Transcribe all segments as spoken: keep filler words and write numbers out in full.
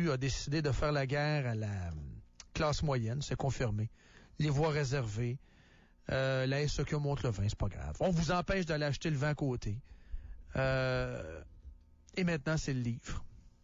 a décidé de faire la guerre à la classe moyenne, c'est confirmé. Les voies réservées, euh, la S E Q monte le vin, c'est pas grave. On vous empêche d'aller acheter le vin à côté. Euh, et maintenant, c'est le livre.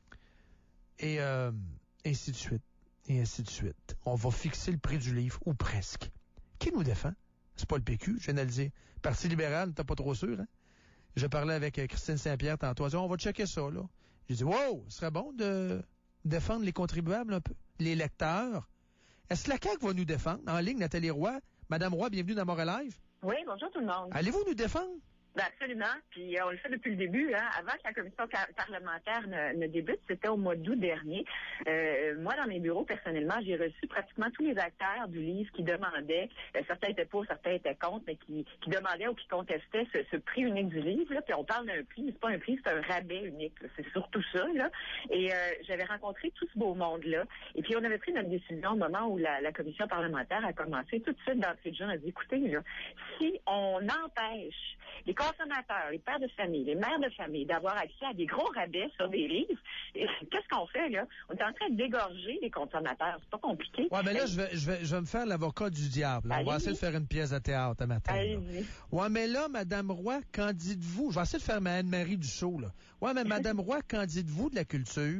Et euh, ainsi de suite. Et ainsi de suite. On va fixer le prix du livre, ou presque. Qui nous défend? C'est pas le P Q, je viens de le dire. Parti libéral, t'es pas trop sûr, hein? Je parlais avec Christine Saint-Pierre tantôt. Elle dit, on va checker ça, là. J'ai dit, wow, ce serait bon de défendre les contribuables un peu. Les lecteurs. Est-ce que la C A Q va nous défendre? En ligne, Nathalie Roy. Madame Roy, bienvenue dans Montréal Live. Oui, bonjour tout le monde. Allez-vous nous défendre? Ben absolument. Puis euh, on le fait depuis le début. Hein. Avant que la commission car- parlementaire ne, ne débute, c'était au mois d'août dernier. Euh, moi, dans mes bureaux, personnellement, j'ai reçu pratiquement tous les acteurs du livre qui demandaient, euh, certains étaient pour, certains étaient contre, mais qui, qui demandaient ou qui contestaient ce, ce prix unique du livre. Là. Puis on parle d'un prix, mais c'est pas un prix, c'est un rabais unique. Là. C'est surtout ça. Là. Et euh, j'avais rencontré tout ce beau monde-là. Et puis on avait pris notre décision au moment où la, la commission parlementaire a commencé. Tout de suite, d'entrée de jeu, on a dit, écoutez, là, si on empêche les consommateurs, les pères de famille, les mères de famille, d'avoir accès à des gros rabais sur des livres, et qu'est-ce qu'on fait, là? On est en train d'égorger les consommateurs. C'est pas compliqué. Ouais, mais là, je vais, je vais, je vais me faire l'avocat du diable. On va essayer de faire une pièce de théâtre un matin. Allez-y. Ouais, mais là, Madame Roy, qu'en dites-vous? Je vais essayer de faire ma Anne-Marie Dussault, là. Ouais, mais Madame Roy, qu'en dites-vous de la culture?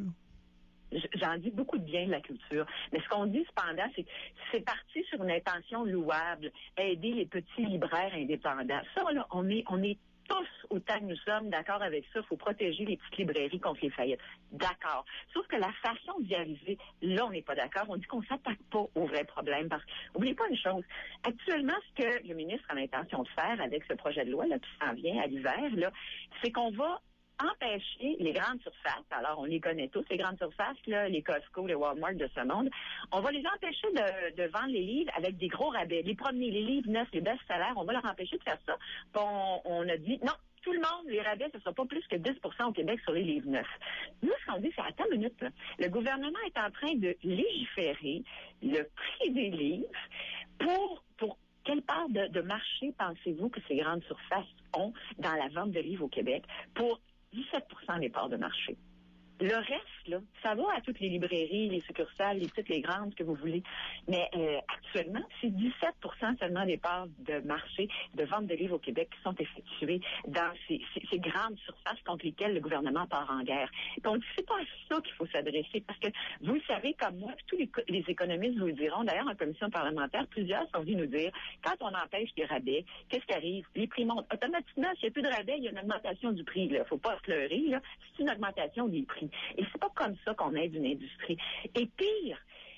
J'en dis beaucoup de bien de la culture. Mais ce qu'on dit cependant, c'est que c'est parti sur une intention louable, aider les petits libraires indépendants. Ça, là, on est, on est tous, autant que nous sommes, d'accord avec ça. Il faut protéger les petites librairies contre les faillites. D'accord. Sauf que la façon d'y arriver, là, on n'est pas d'accord. On dit qu'on s'attaque pas aux vrais problèmes. Parce n'oubliez pas une chose. Actuellement, ce que le ministre a l'intention de faire avec ce projet de loi là, qui s'en vient à l'hiver, là, c'est qu'on va empêcher les grandes surfaces, alors on les connaît tous, les grandes surfaces, là, les Costco, les Walmart de ce monde, on va les empêcher de, de vendre les livres avec des gros rabais. Les premiers, les livres neufs, les best-sellers, on va leur empêcher de faire ça. Puis on, on a dit, non, tout le monde, les rabais, ce ne sera pas plus que dix pour cent au Québec sur les livres neufs. Nous, ce qu'on dit, c'est, attends une minute, là. Le gouvernement est en train de légiférer le prix des livres pour, pour quelle part de, de marché pensez-vous que ces grandes surfaces ont dans la vente de livres au Québec pour dix-sept pour cent des parts de marché. Le reste, là, ça va à toutes les librairies, les succursales, les petites, les grandes, ce que vous voulez. Mais euh, actuellement, c'est dix-sept pour cent seulement des parts de marché de vente de livres au Québec qui sont effectuées dans ces, ces, ces grandes surfaces contre lesquelles le gouvernement part en guerre. Donc, c'est pas à ça qu'il faut s'adresser, parce que vous le savez comme moi, tous les, les économistes vous le diront. D'ailleurs, en commission parlementaire, plusieurs sont venus nous dire, quand on empêche les rabais, qu'est-ce qui arrive? Les prix montent. Automatiquement, s'il n'y a plus de rabais, il y a une augmentation du prix. Il faut pas se leurrer, là. C'est une augmentation des prix. Et c'est pas comme ça qu'on aide une industrie. Et pire,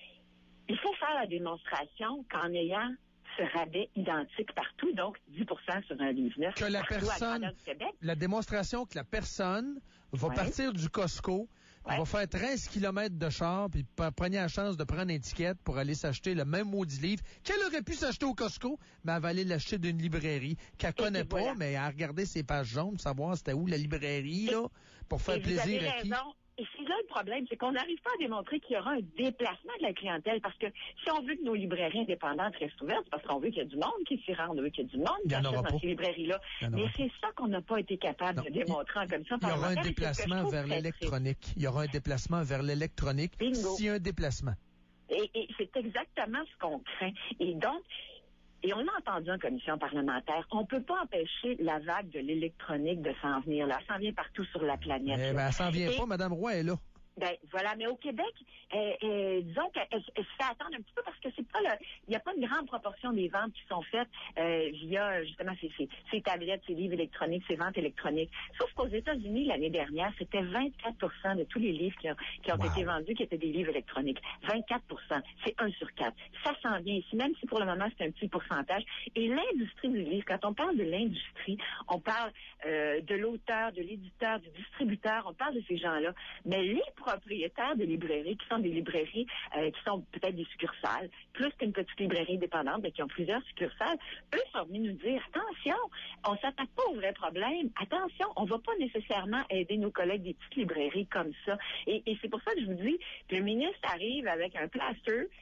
il faut faire la démonstration qu'en ayant ce rabais identique partout, donc dix pour cent sur un livre neuf, que la personne, la démonstration que la personne va ouais. partir du Costco, ouais. va faire treize kilomètres de char, puis prenez la chance de prendre une étiquette pour aller s'acheter le même maudit livre qu'elle aurait pu s'acheter au Costco, mais elle va aller l'acheter d'une librairie qu'elle connaît pas, voilà. mais elle a regardé ses pages jaunes pour savoir c'était où la librairie, là, pour faire et plaisir vous avez à qui. Raison. Et c'est là le problème, c'est qu'on n'arrive pas à démontrer qu'il y aura un déplacement de la clientèle, parce que si on veut que nos librairies indépendantes restent ouvertes, c'est parce qu'on veut qu'il y ait du monde qui s'y rende, on veut qu'il y ait du monde qui achète dans ces librairies-là. Mais c'est ça qu'on n'a pas été capable non, de démontrer en commission parlementaire. Il y aura un déplacement vers l'électronique. Il y aura un déplacement vers l'électronique. S'il y a un déplacement. Et, et c'est exactement ce qu'on craint. Et donc, et on l'a entendu en commission parlementaire, on ne peut pas empêcher la vague de l'électronique de s'en venir là. Elle s'en vient partout sur la planète. Eh ben, elle s'en vient et, pas, Mme Roy est là. Ben voilà, mais au Québec, euh, euh, disons qu'elle elle, elle se fait attendre un petit peu parce que c'est pas le, il n'y a pas une grande proportion des ventes qui sont faites euh, via justement ces, ces, ces tablettes, ces livres électroniques, ces ventes électroniques. Sauf qu'aux États-Unis l'année dernière, c'était vingt-quatre pour cent de tous les livres qui ont, qui ont wow. été vendus qui étaient des livres électroniques. vingt-quatre pour cent, c'est un sur quatre. Ça s'en vient ici, même si pour le moment c'est un petit pourcentage. Et l'industrie du livre, quand on parle de l'industrie, on parle euh, de l'auteur, de l'éditeur, du distributeur, on parle de ces gens-là, mais les propriétaires de librairies, qui sont des librairies euh, qui sont peut-être des succursales, plus qu'une petite librairie indépendante, mais qui ont plusieurs succursales, eux sont venus nous dire, attention, on s'attaque pas aux vrais problèmes, attention, on va pas nécessairement aider nos collègues des petites librairies comme ça. Et, et c'est pour ça que je vous dis que le ministre arrive avec un plaster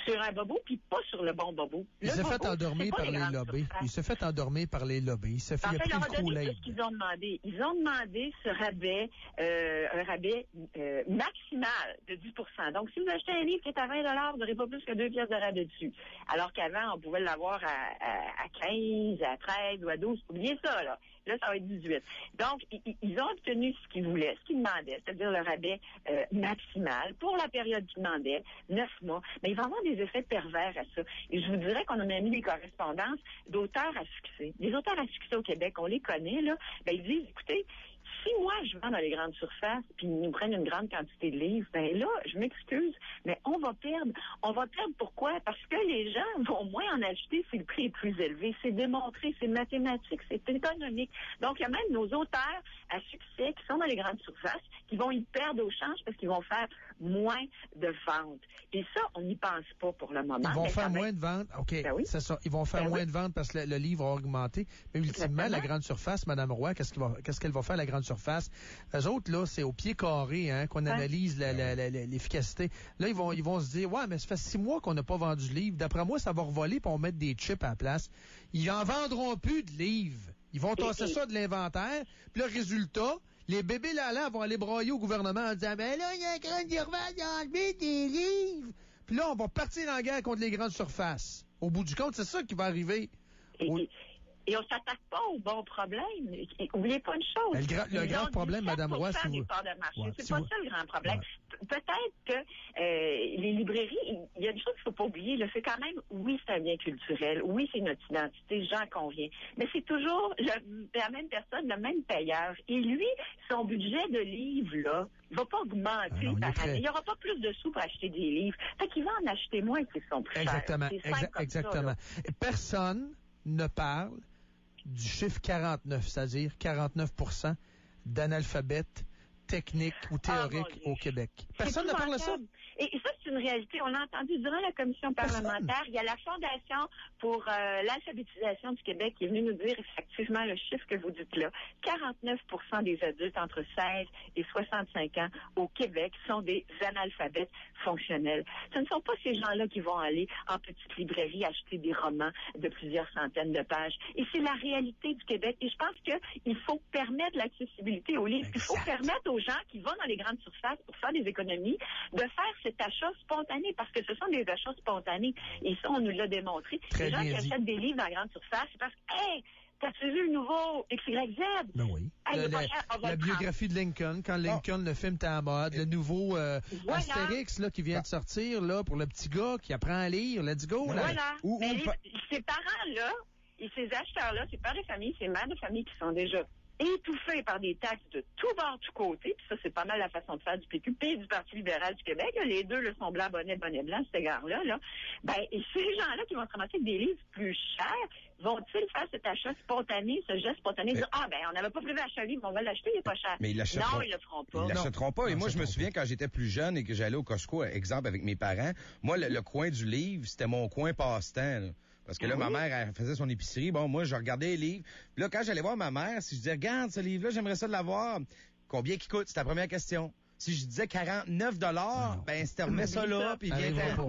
sur un bobo, puis pas sur le bon bobo. Il s'est fait endormir par les lobbies. Il s'est fait endormir par les lobbies. Il s'est fait, en il a fait, pris ils le leur ont donné Kool-Aid. tout ce qu'ils ont demandé. Ils ont demandé ce rabais, euh, un rabais euh, maximal de dix pour cent. Donc, si vous achetez un livre qui est à vingt dollars, vous n'aurez pas plus que deux pièces de rabais dessus. Alors qu'avant, on pouvait l'avoir à, à, à quinze, à treize ou à douze. Oubliez ça, là. Là, ça va être dix-huit. Donc, ils, ils ont obtenu ce qu'ils voulaient, ce qu'ils demandaient, c'est-à-dire le rabais euh, maximal pour la période qu'ils demandaient, neuf mois. Mais il va y avoir des effets pervers à ça. Et je vous dirais qu'on en a mis des correspondances d'auteurs à succès. Les auteurs à succès au Québec, on les connaît, là, ben, ils disent, écoutez, si moi, je vends dans les grandes surfaces, puis ils nous prennent une grande quantité de livres, ben là, je m'excuse, mais on va perdre. On va perdre pourquoi? Parce que les gens vont moins en acheter si le prix est plus élevé. C'est démontré, c'est mathématique, c'est économique. Donc, il y a même nos auteurs à succès qui sont dans les grandes surfaces qui vont y perdre au change parce qu'ils vont faire moins de ventes. Et ça, on n'y pense pas pour le moment. Ils vont mais faire même... moins de ventes. OK, ben oui. c'est ça. Ils vont faire ben moins oui. de ventes parce que le, le livre a augmenté. Mais ultimement, Exactement. la grande surface, Mme Roy, qu'est-ce qu'elle va, qu'est-ce qu'elle va faire, la grande surface? Eux autres, là, c'est au pied carré hein, qu'on ouais. analyse la, la, la, la, l'efficacité. Là, ils vont, ils vont se dire, ouais, mais ça fait six mois qu'on n'a pas vendu de livre. D'après moi, ça va revoler puis on va mettre des chips à la place. Ils en vendront plus de livres. Ils vont tasser ça de l'inventaire. Puis le résultat, les bébés là-là vont aller broyer au gouvernement en disant, ben là, il y a un grand surface, il a enlevé des livres. Puis là, on va partir en guerre contre les grandes surfaces. Au bout du compte, c'est ça qui va arriver. Et, au... et on s'attaque pas au bon problème. Oubliez pas une chose. Le, gra- le grand problème, Mme Roy, c'est des parts de marché. Ouais, c'est si pas vous... ça le grand problème. Ouais. Peut-être que euh, les librairies, il y a une chose qu'il faut pas oublier, là, c'est quand même, oui, c'est un bien culturel, oui, c'est notre identité, j'en conviens, mais c'est toujours le, la même personne, le même payeur. Et lui, son budget de livres, là, il va pas augmenter ah non, par année. Il n'y aura pas plus de sous pour acheter des livres. Fait qu'il va en acheter moins qui sont plus exactement, chers. Exa- exactement. Ça, personne ne parle du chiffre quarante-neuf, c'est-à-dire quarante-neuf pour cent d'analphabètes techniques ou théoriques ah, au Québec. Personne ne parle de ça. Et, et ça, c'est une réalité. On l'a entendu durant la commission parlementaire. Personne. Il y a la Fondation pour euh, l'alphabétisation du Québec qui est venue nous dire effectivement le chiffre que vous dites là. quarante-neuf pour cent des adultes entre seize et soixante-cinq ans au Québec sont des analphabètes fonctionnels. Ce ne sont pas ces gens-là qui vont aller en petite librairie acheter des romans de plusieurs centaines de pages. Et c'est la réalité du Québec. Et je pense qu'il faut permettre l'accessibilité aux livres. Exact. Il faut permettre aux gens qui vont dans les grandes surfaces pour faire des économies de faire cet achat spontané parce que ce sont des achats spontanés. Et ça, on nous l'a démontré. Très les gens qui dit. achètent des livres dans la grande surface, c'est parce que, hey, t'as-tu vu le nouveau X Y Z? Ben oui. Hey, le, la, cher, la biographie de Lincoln, quand Lincoln, oh. le film était à mode, le nouveau euh, voilà. Astérix là, qui vient bah. de sortir là, pour le petit gars qui apprend à lire, let's go. Là. Voilà. Ou, Mais ou, les, pa... ces parents-là, et ces acheteurs-là, ces pères de famille, ces mères de famille qui sont déjà étouffés par des taxes de tout bord, tout côté, puis ça, c'est pas mal la façon de faire du P Q P et du Parti libéral du Québec. Là, les deux le sont blancs, bonnet, bonnet blanc, cet égard-là. Là. Ben, et ces gens-là qui vont se ramasser avec des livres plus chers, vont-ils faire cet achat spontané, ce geste spontané, mais... dire, ah, ben, on n'avait pas prévu d'acheter un livre, on va l'acheter, il est pas cher. Mais ils l'achèteront. Non, ils le feront pas. Ils l'achèteront pas. Et non, moi, je me souviens quand j'étais plus jeune et que j'allais au Costco, exemple, avec mes parents, moi, le, le coin du livre, c'était mon coin passe-temps, là. Parce que là, oui. ma mère, elle faisait son épicerie. Bon, moi, je regardais les livres. Puis là, quand j'allais voir ma mère, si je disais, regarde, ce livre-là, j'aimerais ça l'avoir. Combien qu'il coûte? C'était la première question. Si je disais quarante-neuf dollars, ah, ben, c'était remets ça là, puis viens faire.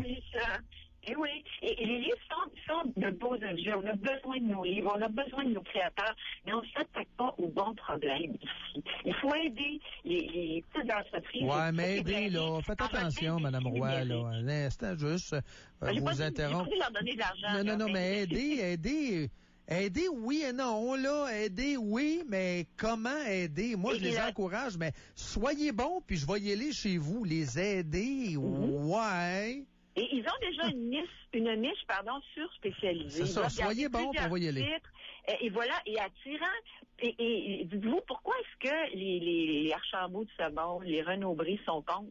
Et oui, et, et les livres sont, sont de beaux objets. On a besoin de nos livres, on a besoin de nos créateurs, mais on ne s'attaque pas aux bons problèmes ici. Il faut aider les, les petites entreprises. Ouais, mais aidez, là. Faites attention, Mme Roy, là. Un instant, juste, euh, ben, vous interrompre. J'ai pas leur donner de l'argent. Non, non, là, non, mais, mais aidez, aidez. Aider, oui et non, là. Aider, oui, mais comment aider? Moi, et je les là... encourage, mais soyez bons, puis je vais y aller chez vous. Les aider, mm-hmm. ouais. Et ils ont déjà une niche, une niche, pardon, surspécialisée. C'est ça, soyez bons pour envoyer les. Et, et voilà, et attirant. Et, et, et dites-vous, pourquoi est-ce que les, les, les Archambault de Sabon, les Renaud-Bré sont contre?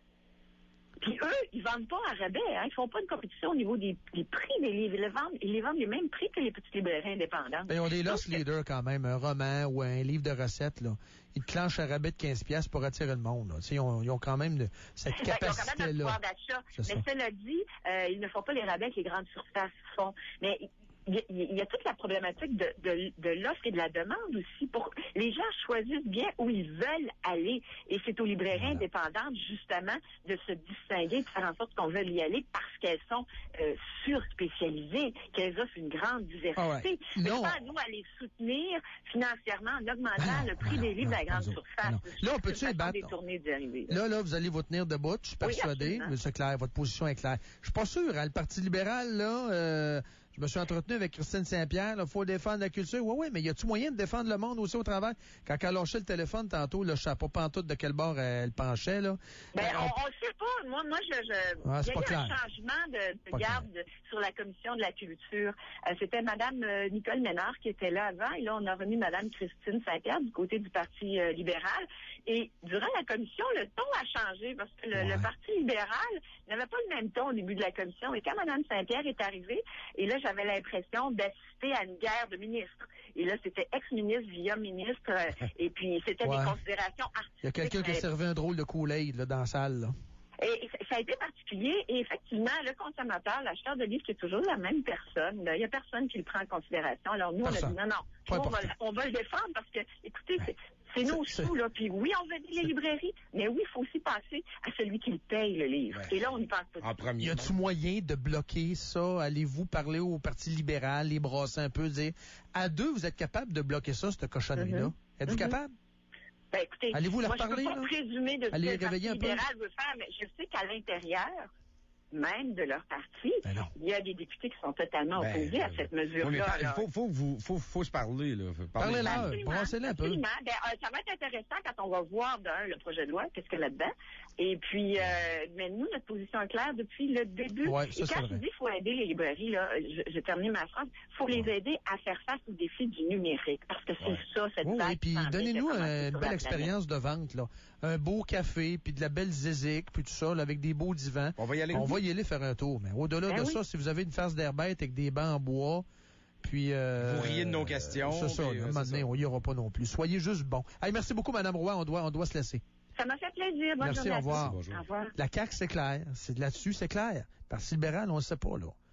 Puis eux, ils vendent pas à rabais, hein. Ils font pas une compétition au niveau des, des prix des livres. Ils les vendent, ils les vendent les mêmes prix que les petites librairies indépendantes. Ben, ils ont des loss leaders quand même, un roman ou un livre de recettes, là. Ils clenchent à rabais de quinze piastres pour attirer le monde, là. Ils ont, ils ont quand même de, cette capacité-là. Ils ont quand même un pouvoir d'achat. Mais cela dit, euh, ils ne font pas les rabais que les grandes surfaces font. Mais il y, il y a toute la problématique de, de, de l'offre et de la demande aussi. Pour les gens choisissent bien où ils veulent aller. Et c'est aux librairies voilà. indépendantes, justement, de se distinguer, de faire en sorte qu'on veut y aller parce qu'elles sont euh, sur-spécialisées, qu'elles offrent une grande diversité. Ah ouais. Mais pas à nous à les soutenir financièrement en augmentant ah, le prix non, des livres non, de la grande surface. Non. Là, on peut-tu battre? Là, là, vous allez vous tenir debout, je suis persuadé. Oui, mais c'est clair, votre position est claire. Je suis pas sûr, hein, le Parti libéral, là... Euh, je me suis entretenu avec Christine Saint-Pierre, il faut défendre la culture. Oui, oui, mais y a-tu moyen de défendre le monde aussi au travail? Quand elle lâchait le téléphone tantôt, là, je sais pas pantoute de quel bord elle penchait, là. Ben, on, on le sait pas. Moi, moi, je, je... Ah, il y a eu clair. un changement de, de garde de, sur la commission de la culture. Euh, c'était Madame euh, Nicole Ménard qui était là avant, et là, on a remis Madame Christine Saint-Pierre du côté du Parti euh, libéral. Et durant la commission, le ton a changé parce que le, ouais. le Parti libéral n'avait pas le même ton au début de la commission. Et quand Madame Saint-Pierre est arrivée, et là, j'avais l'impression d'assister à une guerre de ministres. Et là, c'était ex-ministre via ministre, euh, et puis c'était ouais. des considérations artistiques. Il y a quelqu'un qui a servi un drôle de Kool-Aid là, dans la salle, là. Et ça a été particulier, et effectivement, le consommateur, l'acheteur de livres, c'est toujours la même personne. Là. Il n'y a personne qui le prend en considération. Alors nous, personne. on a dit non, non, on va, on va le défendre parce que, écoutez, ouais. c'est, c'est nos sous, là. Puis oui, on veut aider les librairies, mais oui, il faut aussi passer à celui qui le paye, le livre. Ouais. Et là, on n'y pense pas. En premier. Y a-t-il moyen de bloquer ça? Allez-vous parler au Parti libéral, les brasser un peu, dire, à deux, vous êtes capable de bloquer ça, cette cochonnerie-là? Mm-hmm. Êtes-vous mm-hmm. capable? Ben, écoutez, allez-vous leur moi, parler, je ne peux pas là? présumer de ce allez que le Parti un peu? libéral veut faire, mais je sais qu'à l'intérieur même de leur parti, ben il y a des députés qui sont totalement ben, opposés à cette mesure-là. Il faut, faut, faut, faut, faut se parler, là. Parlez-là, brassez-la un peu. Ben, euh, ça va être intéressant quand on va voir d'un le projet de loi, qu'est-ce qu'il y a là-dedans. Et puis, euh, mais nous, notre position est claire depuis le début. Ouais, ça, et quand je dis qu'il faut aider les librairies, là, je, je termine ma phrase, il faut les aider à faire face aux défis du numérique. Parce que c'est ouais. ça, cette oui, oui, puis donnez-nous une belle expérience de vente, là. Un beau café, puis de la belle zizik, puis tout ça, là, avec des beaux divans. On va y aller. On va y aller faire un tour. Mais au-delà ben de oui. ça, si vous avez une face d'air bête avec des bancs en bois, puis... Euh, vous riez de nos questions. C'est ça, là, maintenant, on y aura pas non plus. Soyez juste bons. Hey, merci beaucoup, Mme Roy. On doit, on doit se laisser. Ça m'a fait plaisir. Bonne merci, journée. Au revoir. Bonjour. Au revoir. La C A Q, c'est clair. C'est là-dessus, c'est clair. Parti libéral, on ne sait pas, là.